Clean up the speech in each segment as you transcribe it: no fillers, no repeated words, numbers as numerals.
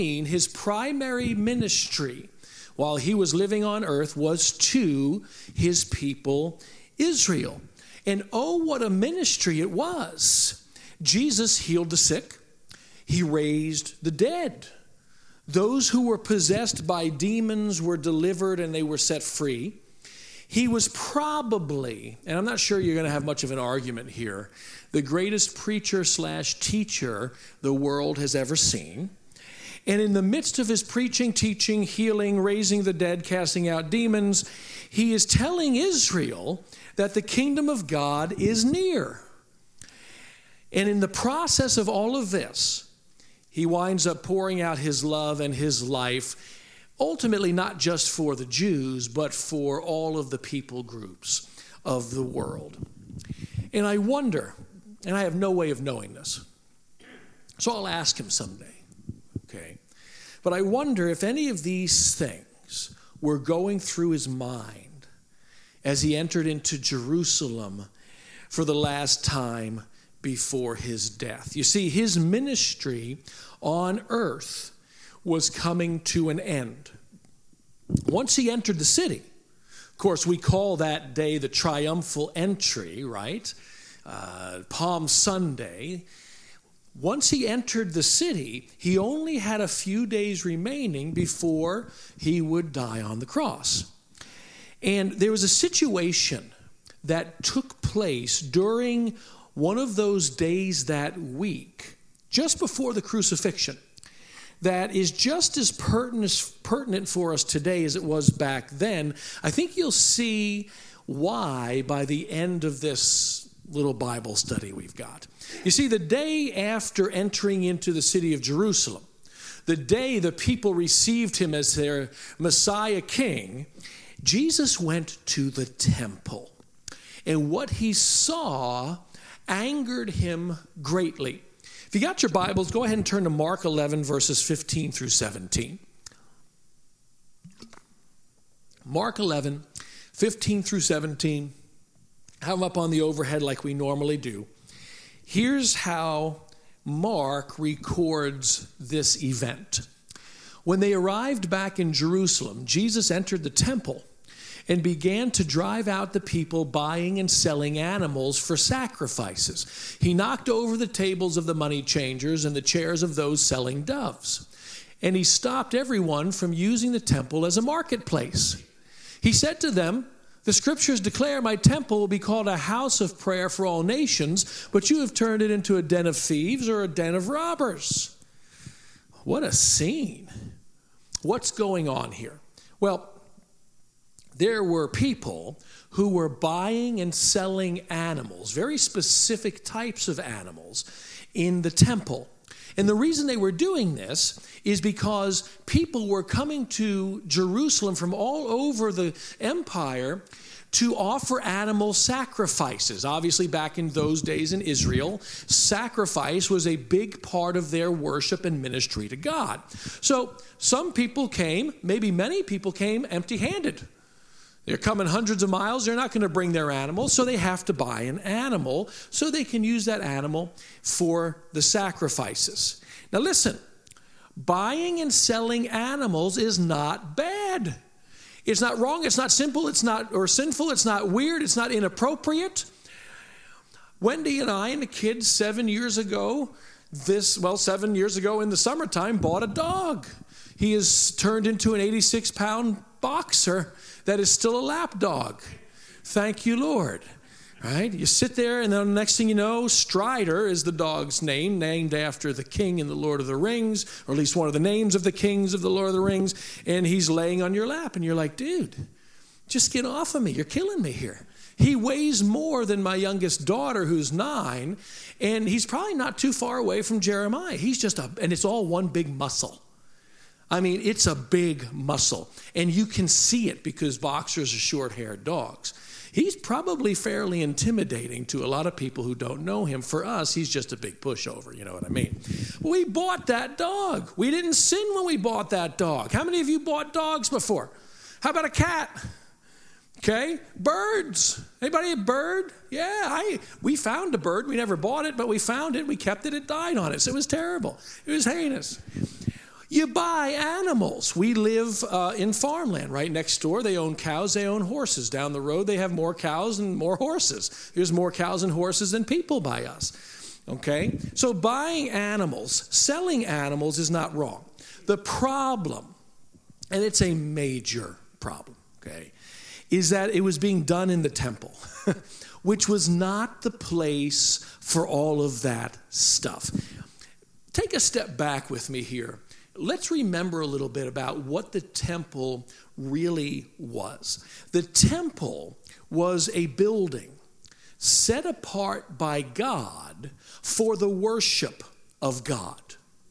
his primary ministry while he was living on earth was to his people Israel. And oh, what a ministry it was. Jesus healed the sick. He raised the dead. Those who were possessed by demons were delivered and they were set free. He was probably, and I'm not sure you're going to have much of an argument here, the greatest preacher/teacher the world has ever seen. And in the midst of his preaching, teaching, healing, raising the dead, casting out demons, he is telling Israel that the kingdom of God is near. And in the process of all of this, he winds up pouring out his love and his life, ultimately not just for the Jews, but for all of the people groups of the world. And I wonder, and I have no way of knowing this, so I'll ask him someday. Okay, but I wonder if any of these things were going through his mind as he entered into Jerusalem for the last time before his death. You see, his ministry on earth was coming to an end. Once he entered the city, of course, we call that day the triumphal entry, right? Palm Sunday. Once he entered the city, he only had a few days remaining before he would die on the cross. And there was a situation that took place during one of those days that week, just before the crucifixion, that is just as pertinent for us today as it was back then. I think you'll see why by the end of this little Bible study we've got. You see, the day after entering into the city of Jerusalem, the day the people received him as their Messiah King, Jesus went to the temple. And what he saw angered him greatly. If you got your Bibles, go ahead and turn to Mark 11, verses 15 through 17. Mark 11, 15 through 17. Have them up on the overhead like we normally do. Here's how Mark records this event. When they arrived back in Jerusalem, Jesus entered the temple and began to drive out the people buying and selling animals for sacrifices. He knocked over the tables of the money changers and the chairs of those selling doves. And he stopped everyone from using the temple as a marketplace. He said to them, "The scriptures declare my temple will be called a house of prayer for all nations, but you have turned it into a den of thieves or a den of robbers." What a scene. What's going on here? Well, there were people who were buying and selling animals, very specific types of animals, in the temple. And the reason they were doing this is because people were coming to Jerusalem from all over the empire to offer animal sacrifices. Obviously, back in those days in Israel, sacrifice was a big part of their worship and ministry to God. So some people came, maybe many people came empty-handed. They're coming hundreds of miles. They're not going to bring their animals, so they have to buy an animal so they can use that animal for the sacrifices. Now listen, buying and selling animals is not bad. It's not wrong. It's not simple. It's not or sinful. It's not weird. It's not inappropriate. Wendy and I and the kids 7 years ago in the summertime, bought a dog. He has turned into an 86-pound boxer that is still a lap dog. Thank you, Lord. Right? You sit there, and then the next thing you know, Strider is the dog's name, named after the king in the Lord of the Rings, or at least one of the names of the kings of the Lord of the Rings, and he's laying on your lap, and you're like, dude, just get off of me. You're killing me here. He weighs more than my youngest daughter, who's 9, and he's probably not too far away from Jeremiah. He's just and it's all one big muscle. I mean, it's a big muscle, and you can see it because boxers are short-haired dogs. He's probably fairly intimidating to a lot of people who don't know him. For us, he's just a big pushover, you know what I mean? We bought that dog. We didn't sin when we bought that dog. How many of you bought dogs before? How about a cat? Okay, birds. Anybody a bird? Yeah, we found a bird. We never bought it, but we found it. We kept it. It died on us. It was terrible. It was heinous. You buy animals. We live in farmland right next door. They own cows, they own horses. Down the road, they have more cows and more horses. There's more cows and horses than people by us. Okay? So buying animals, selling animals is not wrong. The problem, and it's a major problem, okay, is that it was being done in the temple, which was not the place for all of that stuff. Take a step back with me here. Let's remember a little bit about what the temple really was. The temple was a building set apart by God for the worship of God.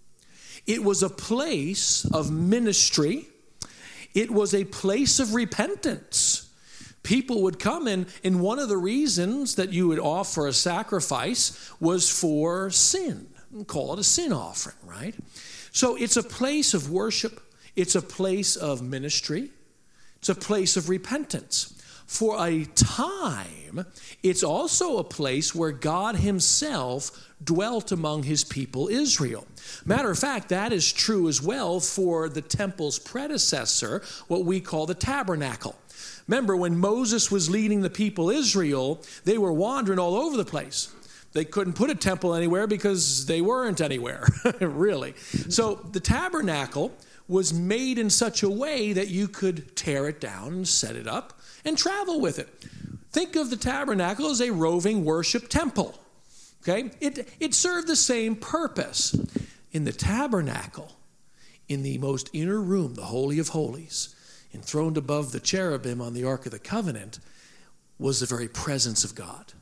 It was a place of ministry. It was a place of repentance. People would come in, and one of the reasons that you would offer a sacrifice was for sin. Call it a sin offering, right? So it's a place of worship. It's a place of ministry. It's a place of repentance. For a time, it's also a place where God himself dwelt among his people Israel. Matter of fact, that is true as well for the temple's predecessor, what we call the tabernacle. Remember, when Moses was leading the people Israel, they were wandering all over the place. They couldn't put a temple anywhere because they weren't anywhere, really. So the tabernacle was made in such a way that you could tear it down and set it up and travel with it. Think of the tabernacle as a roving worship temple. Okay? It served the same purpose. In the tabernacle, in the most inner room, the Holy of Holies, enthroned above the cherubim on the Ark of the Covenant, was the very presence of God.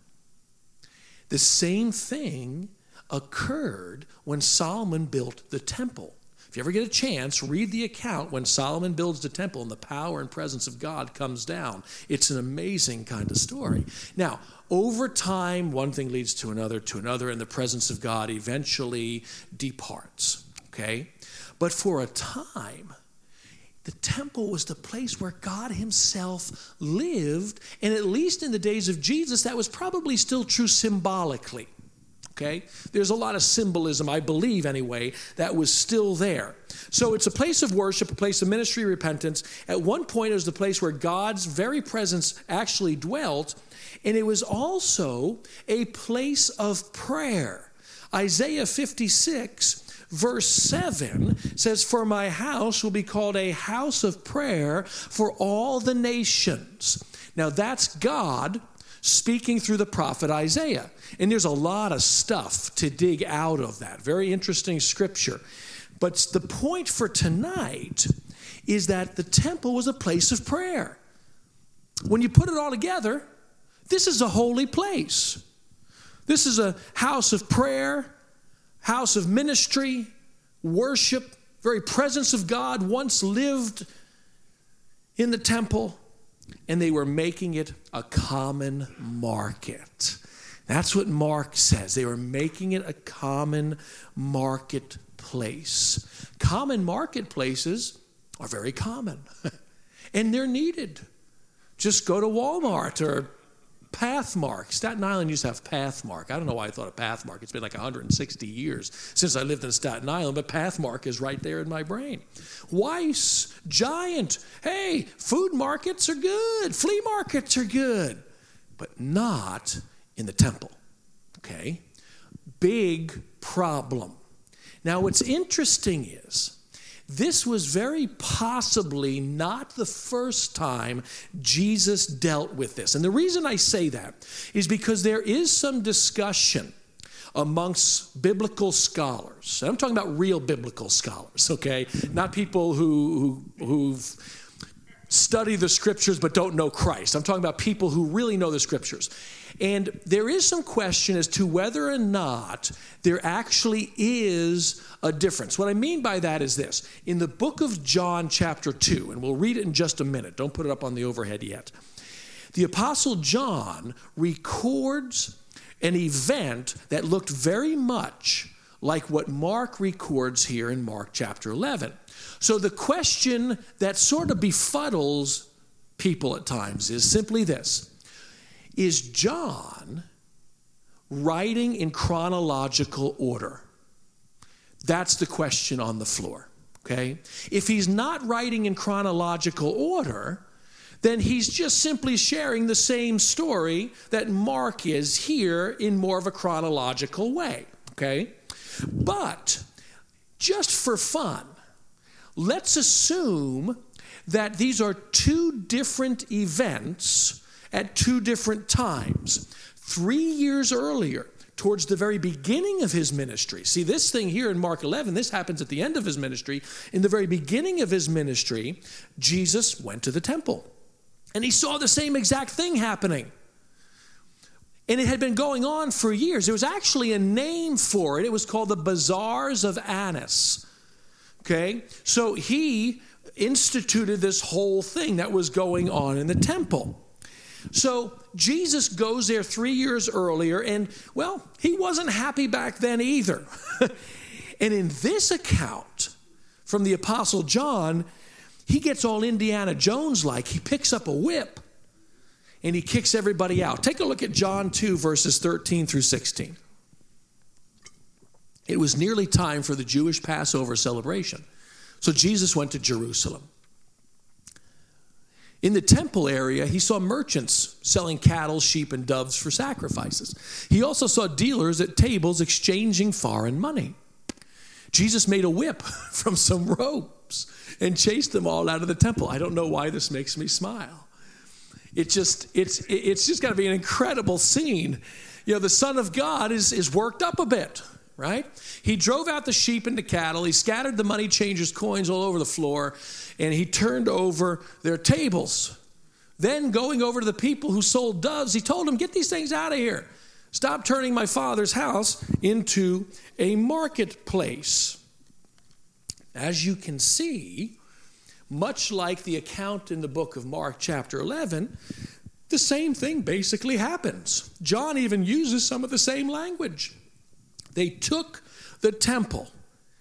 The same thing occurred when Solomon built the temple. If you ever get a chance, read the account when Solomon builds the temple and the power and presence of God comes down. It's an amazing kind of story. Now, over time, one thing leads to another, and the presence of God eventually departs, okay? But for a time, the temple was the place where God himself lived, and at least in the days of Jesus, that was probably still true symbolically. Okay? There's a lot of symbolism, I believe anyway, that was still there. So it's a place of worship, a place of ministry, repentance. At one point, it was the place where God's very presence actually dwelt, and it was also a place of prayer. Isaiah 56, verse 7 says, "For my house will be called a house of prayer for all the nations." Now that's God speaking through the prophet Isaiah. And there's a lot of stuff to dig out of that. Very interesting scripture. But the point for tonight is that the temple was a place of prayer. When you put it all together, this is a holy place. This is a house of prayer, house of ministry, worship, very presence of God once lived in the temple. And they were making it a common market. That's what Mark says. They were making it a common marketplace. Common marketplaces are very common. And they're needed. Just go to Walmart or Pathmark. Staten Island used to have Pathmark. I don't know why I thought of Pathmark. It's been like 160 years since I lived in Staten Island, but Pathmark is right there in my brain. Weiss, Giant. Hey, food markets are good. Flea markets are good. But not in the temple. Okay? Big problem. Now, what's interesting is, this was very possibly not the first time Jesus dealt with this. And the reason I say that is because there is some discussion amongst biblical scholars. And I'm talking about real biblical scholars, okay? Not people who've study the scriptures but don't know Christ. I'm talking about people who really know the scriptures. And there is some question as to whether or not there actually is a difference. What I mean by that is this. In the book of John chapter 2, and we'll read it in just a minute. Don't put it up on the overhead yet. The Apostle John records an event that looked very much like what Mark records here in Mark chapter 11. So the question that sort of befuddles people at times is simply this. Is John writing in chronological order? That's the question on the floor, okay? If he's not writing in chronological order, then he's just simply sharing the same story that Mark is here in more of a chronological way, okay? But just for fun, let's assume that these are two different events at two different times. 3 years earlier, towards the very beginning of his ministry. See, this thing here in Mark 11, this happens at the end of his ministry. In the very beginning of his ministry, Jesus went to the temple. And he saw the same exact thing happening. And it had been going on for years. There was actually a name for it. It was called the Bazaars of Annas. Okay? So he instituted this whole thing that was going on in the temple. So Jesus goes there 3 years earlier, and, well, he wasn't happy back then either. And in this account from the Apostle John, he gets all Indiana Jones-like. He picks up a whip, and he kicks everybody out. Take a look at John 2, verses 13 through 16. It was nearly time for the Jewish Passover celebration. So Jesus went to Jerusalem. In the temple area, he saw merchants selling cattle, sheep, and doves for sacrifices. He also saw dealers at tables exchanging foreign money. Jesus made a whip from some ropes and chased them all out of the temple. I don't know why this makes me smile. It's just got to be an incredible scene. You know, the Son of God is worked up a bit, right? He drove out the sheep and the cattle. He scattered the money changers' coins all over the floor, and he turned over their tables. Then, going over to the people who sold doves, he told them, "Get these things out of here. Stop turning my Father's house into a marketplace." As you can see, much like the account in the book of Mark chapter 11, the same thing basically happens. John even uses some of the same language. They took the temple,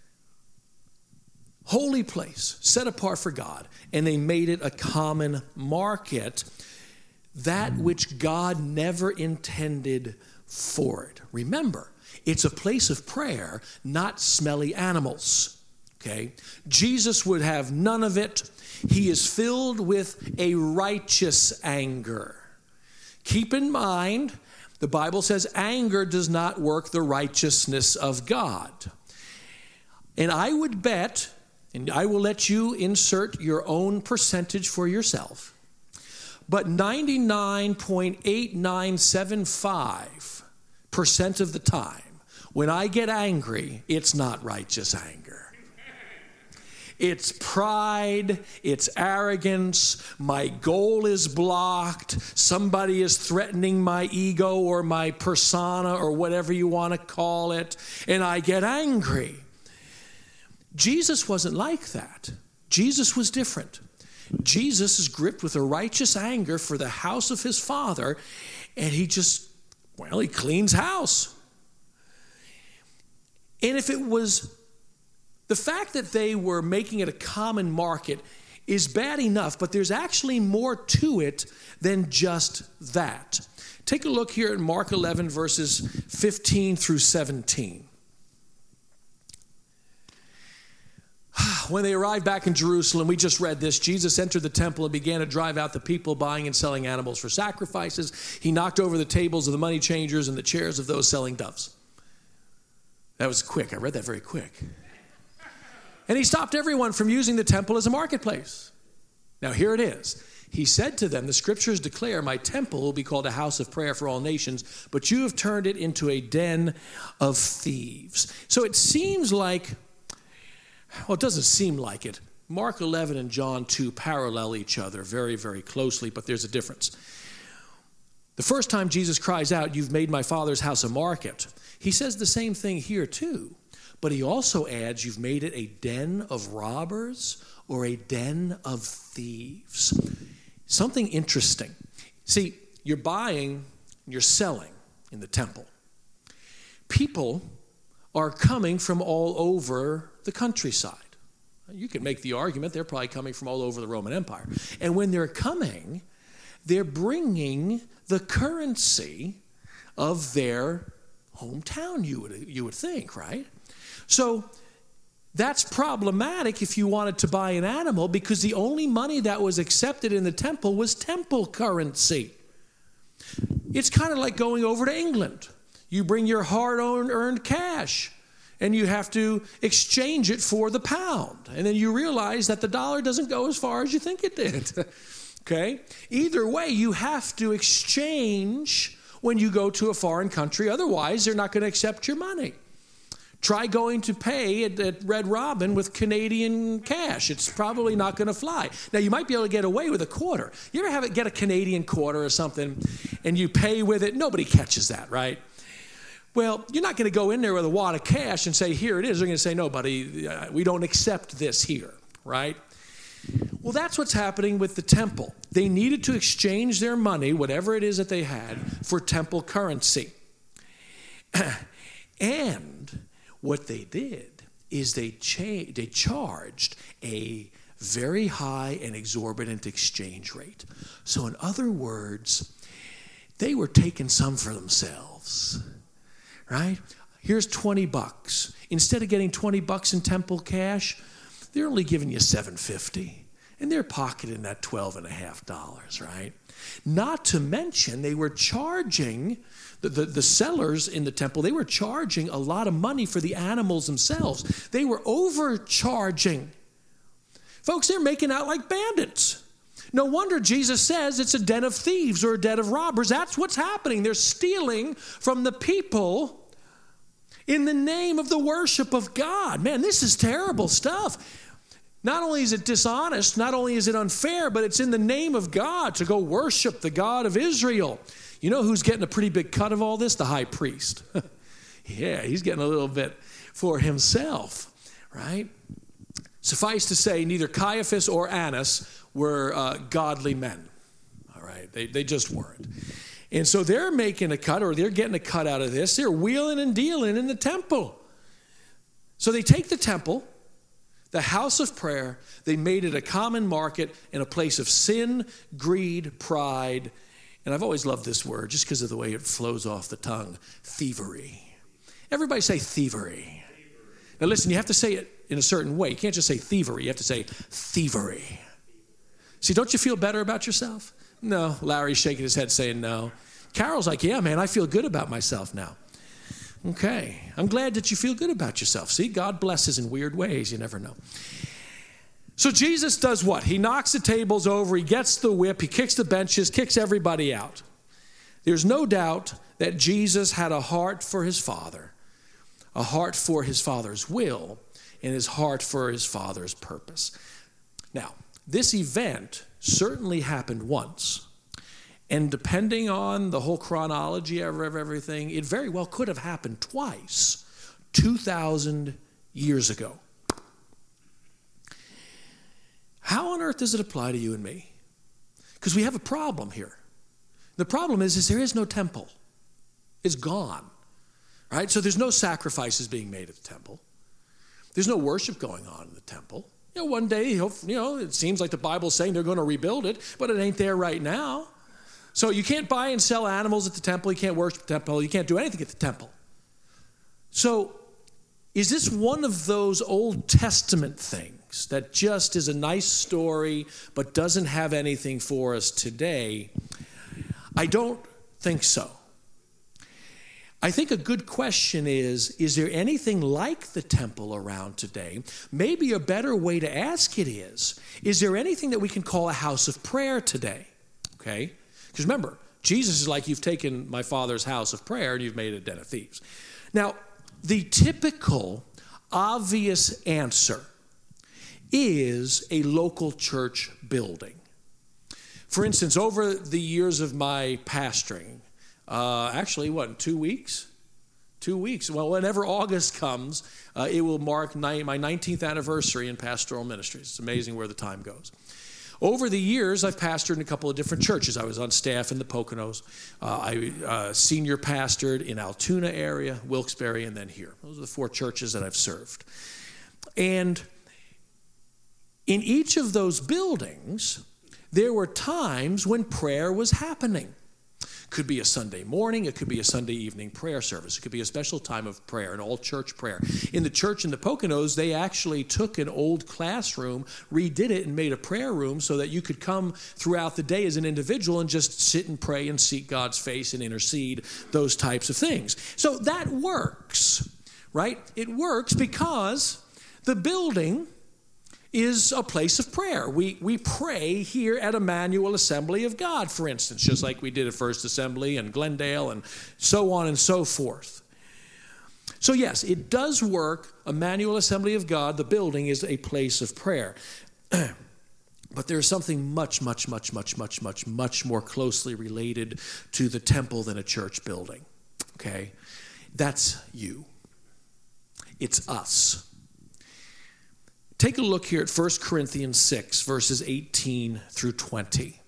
holy place, set apart for God, and they made it a common market, that which God never intended for it. Remember, it's a place of prayer, not smelly animals. Okay? Jesus would have none of it. He is filled with a righteous anger. Keep in mind, the Bible says anger does not work the righteousness of God. And I would bet, and I will let you insert your own percentage for yourself, but 99.8975% of the time, when I get angry, it's not righteous anger. It's pride, it's arrogance, my goal is blocked, somebody is threatening my ego or my persona or whatever you want to call it, and I get angry. Jesus wasn't like that. Jesus was different. Jesus is gripped with a righteous anger for the house of his Father, and he cleans house. And if it was the fact that they were making it a common market is bad enough, but there's actually more to it than just that. Take a look here at Mark 11, verses 15 through 17. When they arrived back in Jerusalem, we just read this, Jesus entered the temple and began to drive out the people buying and selling animals for sacrifices. He knocked over the tables of the money changers and the chairs of those selling doves. That was quick. I read that very quick. And he stopped everyone from using the temple as a marketplace. Now here it is. He said to them, the scriptures declare, my temple will be called a house of prayer for all nations, but you have turned it into a den of thieves. So it seems like, well, it doesn't seem like it. Mark 11 and John 2 parallel each other very, very closely, but there's a difference. The first time Jesus cries out, you've made my Father's house a market, he says the same thing here too. But he also adds, you've made it a den of robbers or a den of thieves. Something interesting. See, you're buying, you're selling in the temple. People are coming from all over the countryside. You can make the argument they're probably coming from all over the Roman Empire. And when they're coming, they're bringing the currency of their hometown, you would think, right? So That's problematic if you wanted to buy an animal, because the only money that was accepted in the temple was temple currency. It's kind of like going over to England. You bring your hard-earned cash, and you have to exchange it for the pound. And then you realize that the dollar doesn't go as far as you think it did. Okay? Either way, you have to exchange when you go to a foreign country. Otherwise, they're not going to accept your money. Try going to pay at Red Robin with Canadian cash. It's probably not going to fly. Now, you might be able to get away with a quarter. You ever get a Canadian quarter or something, and you pay with it? Nobody catches that, right? Well, you're not going to go in there with a wad of cash and say, here it is. They're going to say, no, buddy, we don't accept this here, right? Well, that's what's happening with the temple. They needed to exchange their money, whatever it is that they had, for temple currency. And what they did is they charged a very high and exorbitant exchange rate. So in other words, they were taking some for themselves, right? Here's $20. Instead of getting $20 in temple cash, they're only giving you $7.50. And they're pocketing that $12.50, right? Not to mention they were charging, the sellers in the temple, they were charging a lot of money for the animals themselves. They were overcharging. Folks, they're making out like bandits. No wonder Jesus says it's a den of thieves or a den of robbers. That's what's happening. They're stealing from the people in the name of the worship of God. Man, this is terrible stuff. Not only is it dishonest, not only is it unfair, but it's in the name of God to go worship the God of Israel. You know who's getting a pretty big cut of all this? The high priest. Yeah, he's getting a little bit for himself, right? Suffice to say, neither Caiaphas or Annas were godly men, all right? They just weren't. And so they're making a cut, or they're getting a cut out of this. They're wheeling and dealing in the temple. So they take the temple, the house of prayer, they made it a common market and a place of sin, greed, pride, and I've always loved this word just because of the way it flows off the tongue, thievery. Everybody say thievery. Now listen, you have to say it in a certain way. You can't just say thievery. You have to say thievery. See, don't you feel better about yourself? No. Larry's shaking his head saying no. Carol's like, yeah, man, I feel good about myself now. Okay. I'm glad that you feel good about yourself. See, God blesses in weird ways. You never know. So Jesus does what? He knocks the tables over. He gets the whip. He kicks the benches, kicks everybody out. There's no doubt that Jesus had a heart for his Father, a heart for his Father's will, and his heart for his Father's purpose. Now, this event certainly happened once. And depending on the whole chronology of everything, it very well could have happened twice, 2,000 years ago. How on earth does it apply to you and me? Because we have a problem here. The problem is there is no temple. It's gone, right? So there's no sacrifices being made at the temple. There's no worship going on in the temple. You know, one day, it seems like the Bible's saying they're going to rebuild it, but it ain't there right now. So you can't buy and sell animals at the temple. You can't worship the temple. You can't do anything at the temple. So is this one of those Old Testament things that just is a nice story but doesn't have anything for us today? I don't think so. I think a good question is there anything like the temple around today? Maybe a better way to ask it is there anything that we can call a house of prayer today? Okay? Because remember, Jesus is like, you've taken my Father's house of prayer and you've made it a den of thieves. Now, the typical obvious answer is a local church building. For instance, over the years of my pastoring, in 2 weeks? 2 weeks. Well, whenever August comes, it will mark my 19th anniversary in pastoral ministries. It's amazing where the time goes. Over the years, I've pastored in a couple of different churches. I was on staff in the Poconos. I senior pastored in Altoona area, Wilkes-Barre, and then here. Those are the 4 churches that I've served. And in each of those buildings, there were times when prayer was happening. Could be a Sunday morning. It could be a Sunday evening prayer service. It could be a special time of prayer, an all-church prayer. In the church in the Poconos, they actually took an old classroom, redid it, and made a prayer room so that you could come throughout the day as an individual and just sit and pray and seek God's face and intercede, those types of things. So that works, right? It works because the building is a place of prayer. We pray here at Emmanuel Assembly of God, for instance, just like we did at First Assembly and Glendale and so on and so forth. So yes, it does work. Emmanuel Assembly of God, the building, is a place of prayer. But there's something much more closely related to the temple than a church building. Okay? That's you. It's us. Take a look here at 1 Corinthians 6, verses 18 through 20.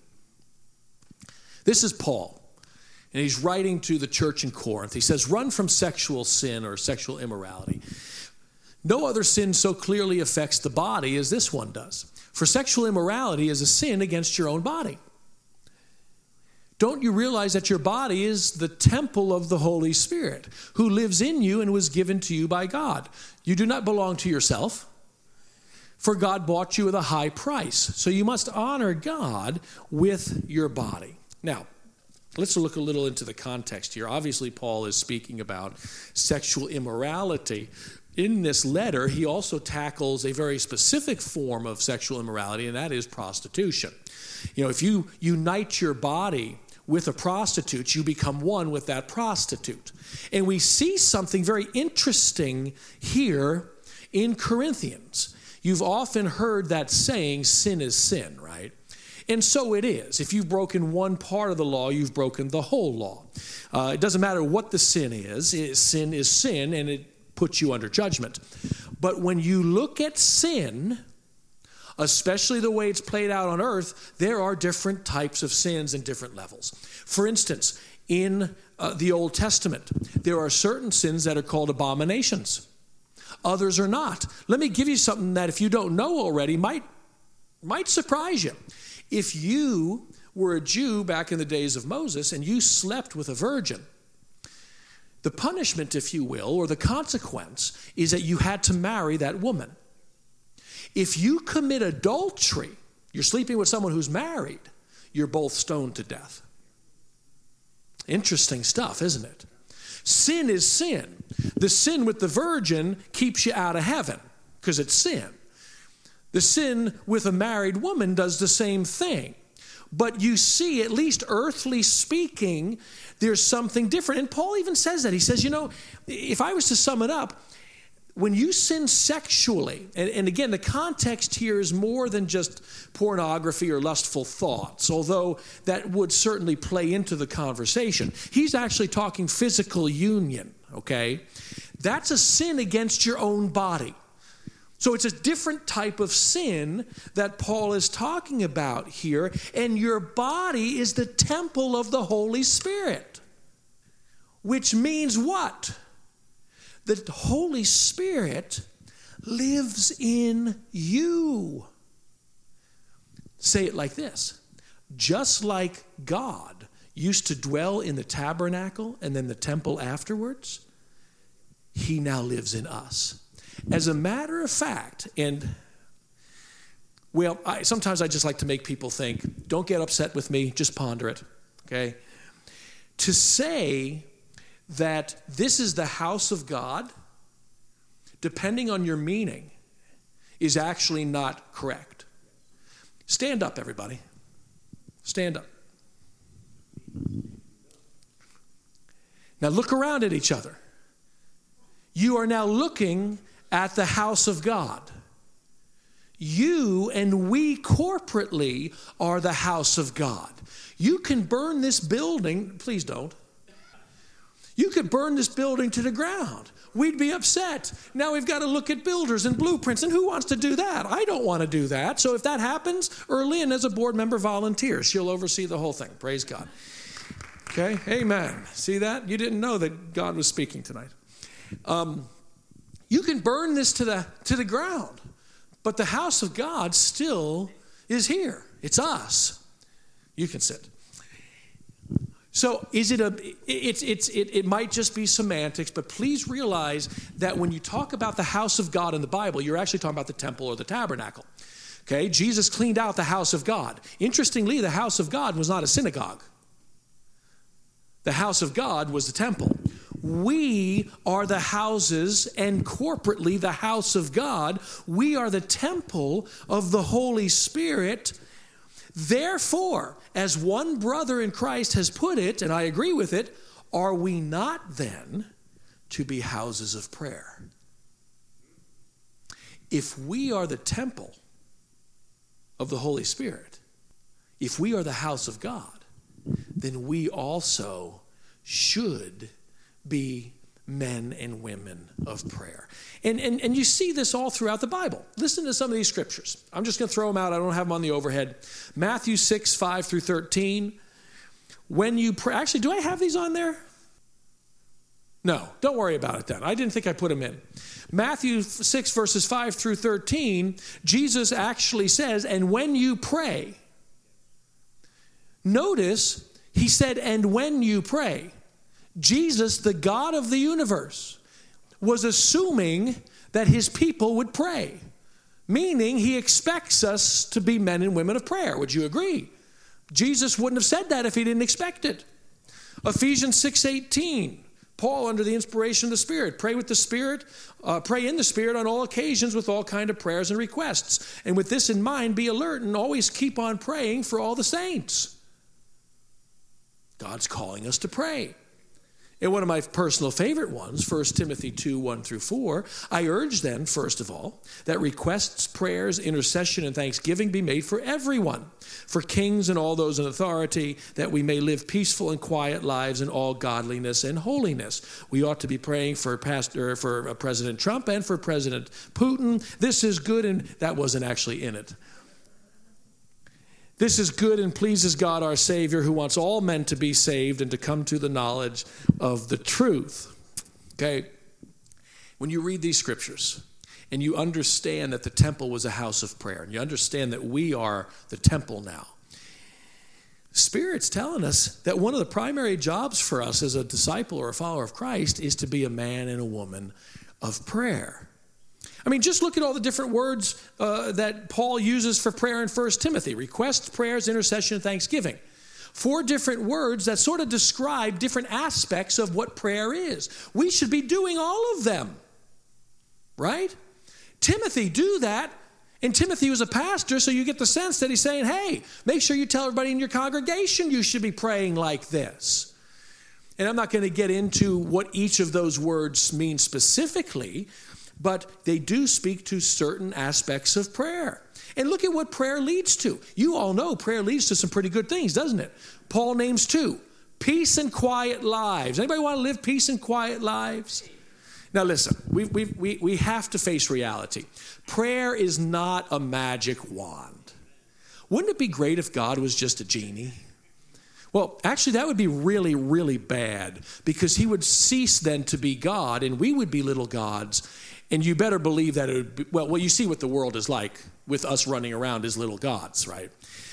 This is Paul, and he's writing to the church in Corinth. He says, "Run from sexual sin or sexual immorality. No other sin so clearly affects the body as this one does. For sexual immorality is a sin against your own body. Don't you realize that your body is the temple of the Holy Spirit, who lives in you and was given to you by God? You do not belong to yourself, for God bought you with a high price. So you must honor God with your body." Now, let's look a little into the context here. Obviously, Paul is speaking about sexual immorality. In this letter, he also tackles a very specific form of sexual immorality, and that is prostitution. You know, if you unite your body with a prostitute, you become one with that prostitute. And we see something very interesting here in Corinthians. You've often heard that saying, sin is sin, right? And so it is. If you've broken one part of the law, you've broken the whole law. It doesn't matter what the sin is. Sin is sin, and it puts you under judgment. But when you look at sin, especially the way it's played out on earth, there are different types of sins and different levels. For instance, in the Old Testament, there are certain sins that are called abominations. Others are not. Let me give you something that if you don't know already might surprise you. If you were a Jew back in the days of Moses and you slept with a virgin, the punishment, if you will, or the consequence is that you had to marry that woman. If you commit adultery, you're sleeping with someone who's married, you're both stoned to death. Interesting stuff, isn't it? Sin is sin. The sin with the virgin keeps you out of heaven because it's sin. The sin with a married woman does the same thing. But you see, at least earthly speaking, there's something different. And Paul even says that. He says, you know, if I was to sum it up, when you sin sexually, and again, the context here is more than just pornography or lustful thoughts, although that would certainly play into the conversation. He's actually talking physical union, okay? That's a sin against your own body. So it's a different type of sin that Paul is talking about here, and your body is the temple of the Holy Spirit, which means what? The Holy Spirit lives in you. Say it like this. Just like God used to dwell in the tabernacle and then the temple afterwards, he now lives in us. As a matter of fact, and well, sometimes I just like to make people think, don't get upset with me, just ponder it, okay? To say that this is the house of God, depending on your meaning, is actually not correct. Stand up, everybody. Stand up. Now look around at each other. You are now looking at the house of God. You and we corporately are the house of God. You can burn this building, please don't. You could burn this building to the ground. We'd be upset. Now we've got to look at builders and blueprints, and who wants to do that? I don't want to do that. So if that happens, Erlyn, as a board member, volunteers. She'll oversee the whole thing. Praise God. Okay, amen. See that? You didn't know that God was speaking tonight. You can burn this to the ground, but the house of God still is here. It's us. You can sit. So it might just be semantics, but please realize that when you talk about the house of God in the Bible, you're actually talking about the temple or the tabernacle. Okay, Jesus cleaned out the house of God. Interestingly, the house of God was not a synagogue. The house of God was the temple. We are the houses, and corporately the house of God. We are the temple of the Holy Spirit. Therefore, as one brother in Christ has put it, and I agree with it, are we not then to be houses of prayer? If we are the temple of the Holy Spirit, if we are the house of God, then we also should be men and women of prayer. And you see this all throughout the Bible. Listen to some of these scriptures. I'm just going to throw them out. I don't have them on the overhead. Matthew 6, 5 through 13. When you pray, actually, do I have these on there? No, don't worry about it then. I didn't think I put them in. Matthew 6, verses 5 through 13, Jesus actually says, and when you pray, notice he said, and when you pray, Jesus, the God of the universe, was assuming that his people would pray, meaning he expects us to be men and women of prayer. Would you agree? Jesus wouldn't have said that if he didn't expect it. Ephesians 6:18, Paul, under the inspiration of the Spirit, pray with the Spirit, pray in the Spirit on all occasions with all kind of prayers and requests. And with this in mind, be alert and always keep on praying for all the saints. God's calling us to pray. And one of my personal favorite ones, 1 Timothy 2, 1 through 4, I urge then, first of all, that requests, prayers, intercession, and thanksgiving be made for everyone, for kings and all those in authority, that we may live peaceful and quiet lives in all godliness and holiness. We ought to be praying for President Trump and for President Putin. This is good, and that wasn't actually in it. This is good and pleases God our Savior, who wants all men to be saved and to come to the knowledge of the truth. Okay? When you read these scriptures and you understand that the temple was a house of prayer, and you understand that we are the temple now, Spirit's telling us that one of the primary jobs for us as a disciple or a follower of Christ is to be a man and a woman of prayer. I mean, just look at all the different words that Paul uses for prayer in 1 Timothy. Requests, prayers, intercession, and thanksgiving. 4 different words that sort of describe different aspects of what prayer is. We should be doing all of them, right? Timothy, do that. And Timothy was a pastor, so you get the sense that he's saying, hey, make sure you tell everybody in your congregation you should be praying like this. And I'm not going to get into what each of those words mean specifically, but they do speak to certain aspects of prayer. And look at what prayer leads to. You all know prayer leads to some pretty good things, doesn't it? Paul names 2. Peace and quiet lives. Anybody want to live peace and quiet lives? Now listen, we have to face reality. Prayer is not a magic wand. Wouldn't it be great if God was just a genie? Well, actually, that would be really, really bad, because he would cease then to be God, and we would be little gods. And you better believe that it would be, well, you see what the world is like with us running around as little gods, right?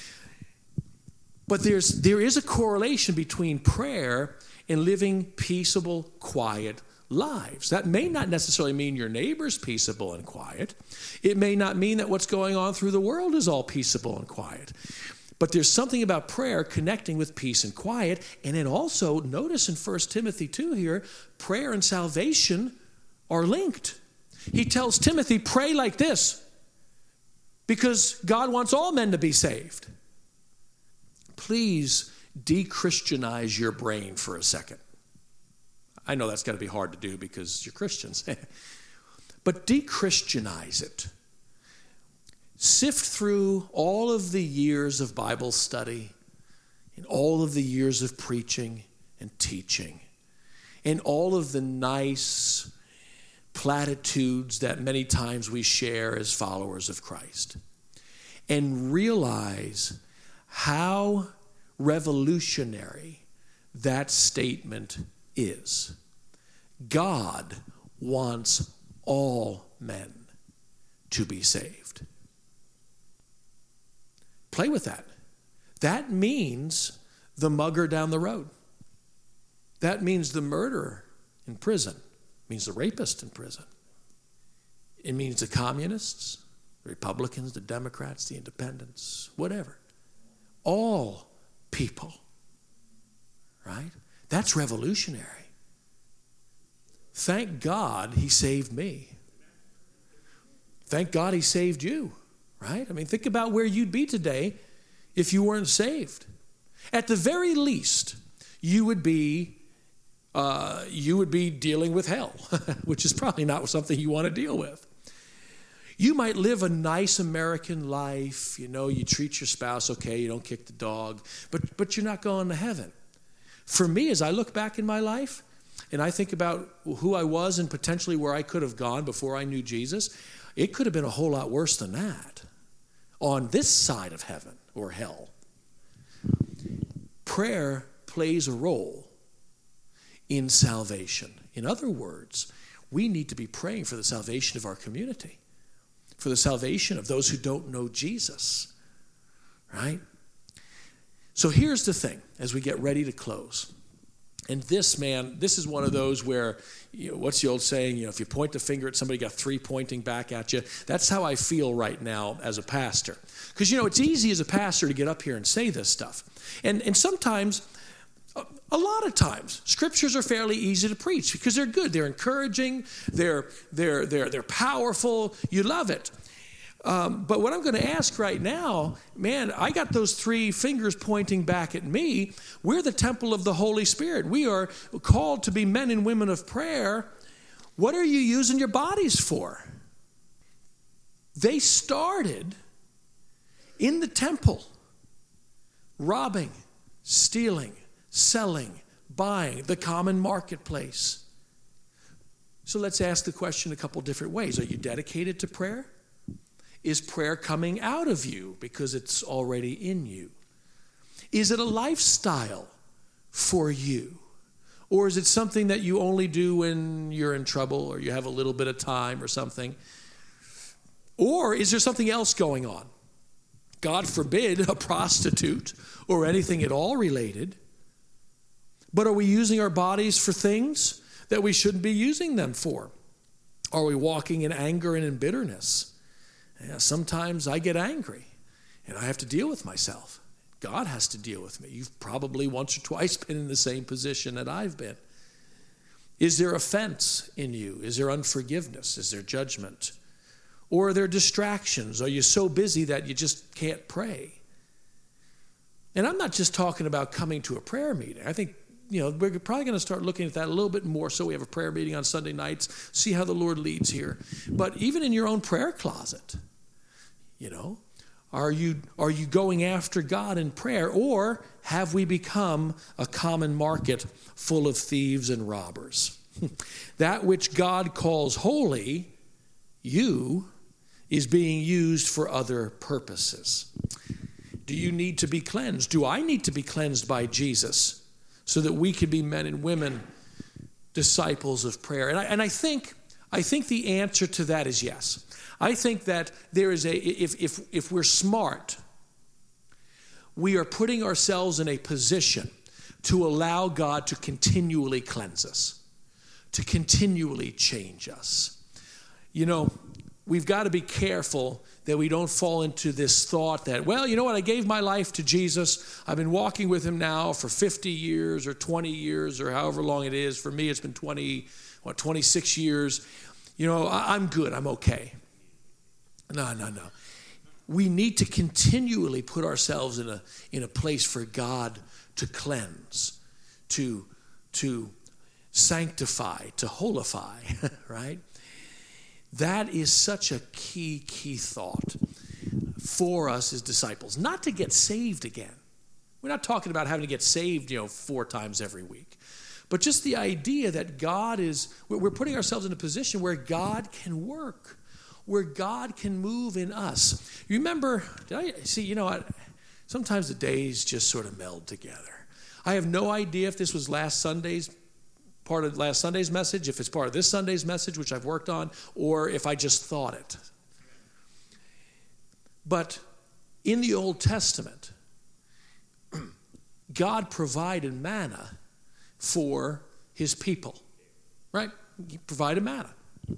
But there is a correlation between prayer and living peaceable, quiet lives. That may not necessarily mean your neighbor's peaceable and quiet. It may not mean that what's going on through the world is all peaceable and quiet. But there's something about prayer connecting with peace and quiet. And then also, notice in 1 Timothy 2 here, prayer and salvation are linked. He tells Timothy, pray like this, because God wants all men to be saved. Please de-Christianize your brain for a second. I know that's got to be hard to do because you're Christians. But de-Christianize it. Sift through all of the years of Bible study and all of the years of preaching and teaching and all of the nice platitudes that many times we share as followers of Christ, and realize how revolutionary that statement is. God wants all men to be saved. Play with that. That means the mugger down the road. That means the murderer in prison. It means the rapist in prison. It means the communists, the Republicans, the Democrats, the independents, whatever. All people, right? That's revolutionary. Thank God he saved me. Thank God he saved you, right? I mean, think about where you'd be today if you weren't saved. At the very least, you would be dealing with hell, which is probably not something you want to deal with. You might live a nice American life, you treat your spouse okay, you don't kick the dog, but you're not going to heaven. For me, as I look back in my life, and I think about who I was and potentially where I could have gone before I knew Jesus, it could have been a whole lot worse than that on this side of heaven or hell. Prayer plays a role in salvation. In other words, we need to be praying for the salvation of our community, for the salvation of those who don't know Jesus, right? So here's the thing as we get ready to close. And this is one of those where, what's the old saying? If you point the finger at somebody, you got three pointing back at you. That's how I feel right now as a pastor. Because, it's easy as a pastor to get up here and say this stuff. And sometimes, a lot of times, scriptures are fairly easy to preach because they're good. They're encouraging. They're powerful. You love it. But what I'm going to ask right now, man, I got those three fingers pointing back at me. We're the temple of the Holy Spirit. We are called to be men and women of prayer. What are you using your bodies for? They started in the temple, robbing, stealing, selling, buying, the common marketplace. So let's ask the question a couple different ways. Are you dedicated to prayer? Is prayer coming out of you because it's already in you? Is it a lifestyle for you? Or is it something that you only do when you're in trouble or you have a little bit of time or something? Or is there something else going on? God forbid a prostitute or anything at all related. But are we using our bodies for things that we shouldn't be using them for? Are we walking in anger and in bitterness? Yeah, sometimes I get angry and I have to deal with myself. God has to deal with me. You've probably once or twice been in the same position that I've been. Is there offense in you? Is there unforgiveness? Is there judgment? Or are there distractions? Are you so busy that you just can't pray? And I'm not just talking about coming to a prayer meeting. I think we're probably going to start looking at that a little bit more so we have a prayer meeting on Sunday nights, see how the Lord leads here. But even in your own prayer closet, are you going after God in prayer, or have we become a common market full of thieves and robbers? That which God calls holy, is being used for other purposes. Do you need to be cleansed? Do I need to be cleansed by Jesus so that we can be men and women, disciples of prayer? And I think the answer to that is yes. I think that there is if we're smart, we are putting ourselves in a position to allow God to continually cleanse us, to continually change us. We've got to be careful that we don't fall into this thought that, well, you know what, I gave my life to Jesus. I've been walking with him now for 50 years or 20 years or however long it is. For me, it's been 26 years. I'm good. I'm okay. No. We need to continually put ourselves in a place for God to cleanse, to sanctify, to holify, right? That is such a key thought for us as disciples. Not to get saved again. We're not talking about having to get saved, 4 times every week. But just the idea that we're putting ourselves in a position where God can work, where God can move in us. You remember, sometimes the days just sort of meld together. I have no idea if this was part of last Sunday's message, if it's part of this Sunday's message, which I've worked on, or if I just thought it. But in the Old Testament, God provided manna for his people, right? He provided manna.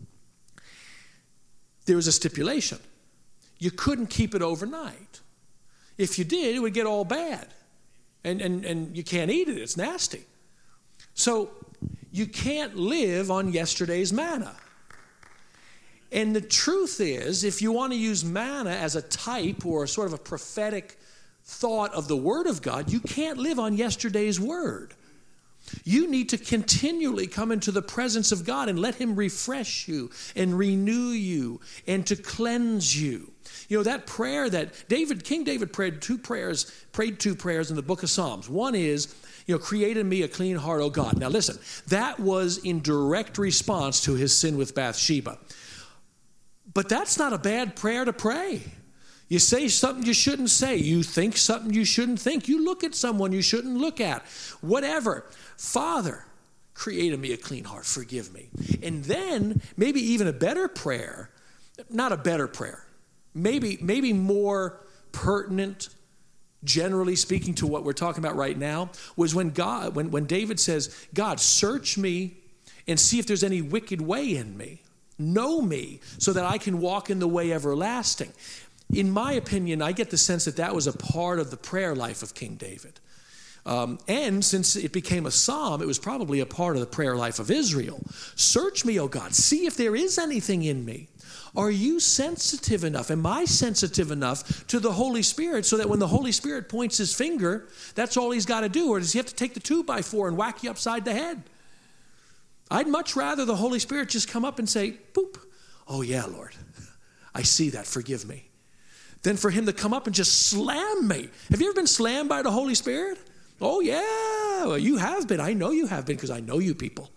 There was a stipulation. You couldn't keep it overnight. If you did, it would get all bad. And you can't eat it. It's nasty. So you can't live on yesterday's manna. And the truth is, if you want to use manna as a type or sort of a prophetic thought of the Word of God, you can't live on yesterday's Word. You need to continually come into the presence of God and let Him refresh you and renew you and to cleanse you. You know, that prayer that King David prayed two prayers in the book of Psalms. One is, create in me a clean heart, O God. Now listen, that was in direct response to his sin with Bathsheba. But that's not a bad prayer to pray. You say something you shouldn't say. You think something you shouldn't think. You look at someone you shouldn't look at. Whatever. Father, create in me a clean heart. Forgive me. And then maybe even a better prayer, not a better prayer, maybe more pertinent, generally speaking, to what we're talking about right now, was when David says, God, search me and see if there's any wicked way in me. Know me so that I can walk in the way everlasting. In my opinion, I get the sense that was a part of the prayer life of King David. And since it became a psalm, it was probably a part of the prayer life of Israel. Search me, O God. See if there is anything in me. Are you sensitive enough? Am I sensitive enough to the Holy Spirit so that when the Holy Spirit points his finger, that's all he's got to do? Or does he have to take the 2x4 and whack you upside the head? I'd much rather the Holy Spirit just come up and say, boop, oh yeah, Lord, I see that, forgive me. Than for him to come up and just slam me. Have you ever been slammed by the Holy Spirit? Oh yeah, well, you have been. I know you have been because I know you people.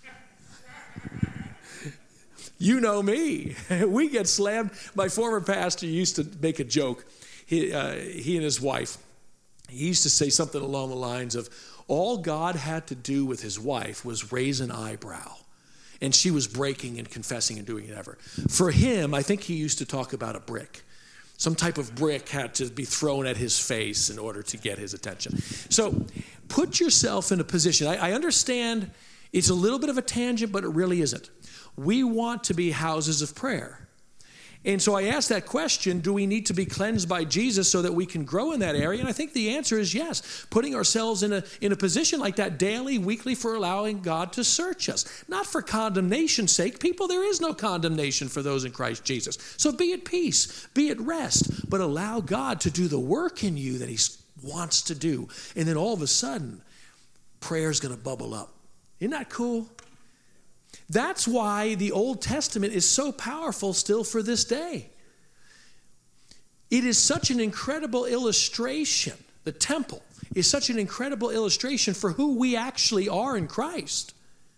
You know me. We get slammed. My former pastor used to make a joke. He and his wife, he used to say something along the lines of, all God had to do with his wife was raise an eyebrow. And she was breaking and confessing and doing whatever. For him, I think he used to talk about a brick. Some type of brick had to be thrown at his face in order to get his attention. So put yourself in a position. I understand it's a little bit of a tangent, but it really isn't. We want to be houses of prayer. And so I asked that question, do we need to be cleansed by Jesus so that we can grow in that area? And I think the answer is yes. Putting ourselves in a position like that daily, weekly, for allowing God to search us. Not for condemnation's sake. People, there is no condemnation for those in Christ Jesus. So be at peace, be at rest, but allow God to do the work in you that he wants to do. And then all of a sudden, prayer is going to bubble up. Isn't that cool? That's why the Old Testament is so powerful still for this day. It is such an incredible illustration. The temple is such an incredible illustration for who we actually are in Christ.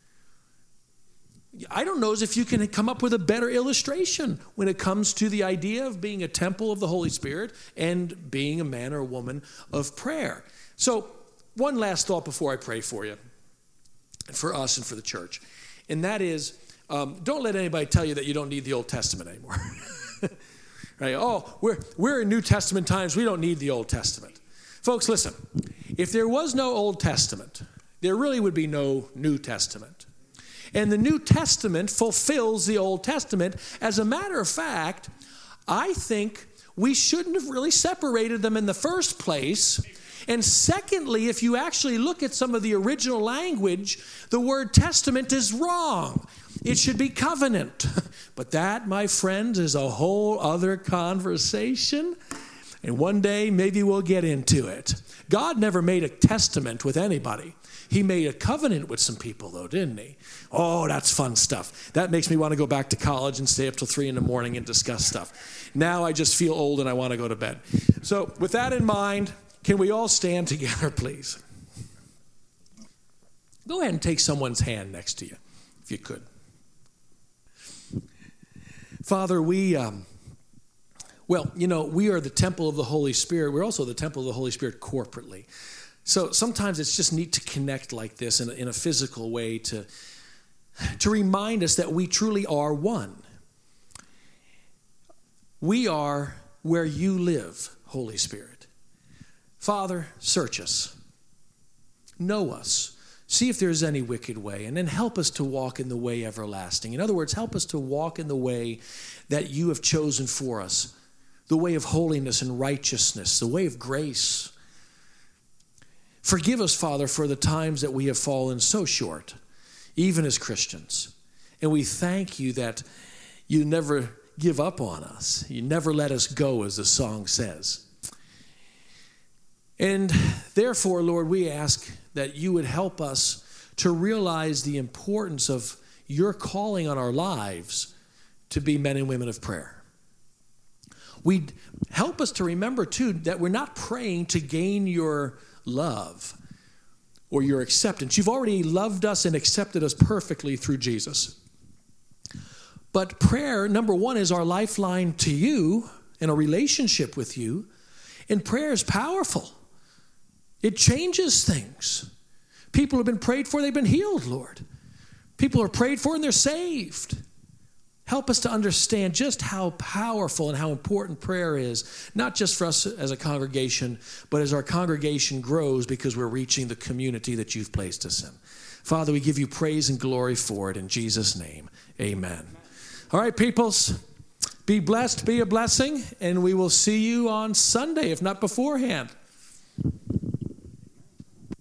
I don't know if you can come up with a better illustration when it comes to the idea of being a temple of the Holy Spirit and being a man or a woman of prayer. So one last thought before I pray for you, for us and for the church. And that is, don't let anybody tell you that you don't need the Old Testament anymore. Right? Oh, we're in New Testament times. We don't need the Old Testament. Folks, listen. If there was no Old Testament, there really would be no New Testament. And the New Testament fulfills the Old Testament. As a matter of fact, I think we shouldn't have really separated them in the first place. And secondly, if you actually look at some of the original language, the word testament is wrong. It should be covenant. But that, my friends, is a whole other conversation. And one day, maybe we'll get into it. God never made a testament with anybody. He made a covenant with some people, though, didn't he? Oh, that's fun stuff. That makes me want to go back to college and stay up till 3 a.m. and discuss stuff. Now I just feel old and I want to go to bed. So with that in mind, can we all stand together, please? Go ahead and take someone's hand next to you, if you could. Father, we are the temple of the Holy Spirit. We're also the temple of the Holy Spirit corporately. So sometimes it's just neat to connect like this in a physical way to remind us that we truly are one. We are where you live, Holy Spirit. Father, search us. Know us. See if there's any wicked way, and then help us to walk in the way everlasting. In other words, help us to walk in the way that you have chosen for us, the way of holiness and righteousness, the way of grace. Forgive us, Father, for the times that we have fallen so short, even as Christians. And we thank you that you never give up on us. You never let us go, as the song says. And therefore, Lord, we ask that you would help us to realize the importance of your calling on our lives to be men and women of prayer. Help us to remember, too, that we're not praying to gain your love or your acceptance. You've already loved us and accepted us perfectly through Jesus. But prayer, number one, is our lifeline to you and a relationship with you. And prayer is powerful. It changes things. People have been prayed for, they've been healed, Lord. People are prayed for and they're saved. Help us to understand just how powerful and how important prayer is, not just for us as a congregation, but as our congregation grows because we're reaching the community that you've placed us in. Father, we give you praise and glory for it in Jesus' name. Amen. All right, peoples, be blessed, be a blessing, and we will see you on Sunday, if not beforehand.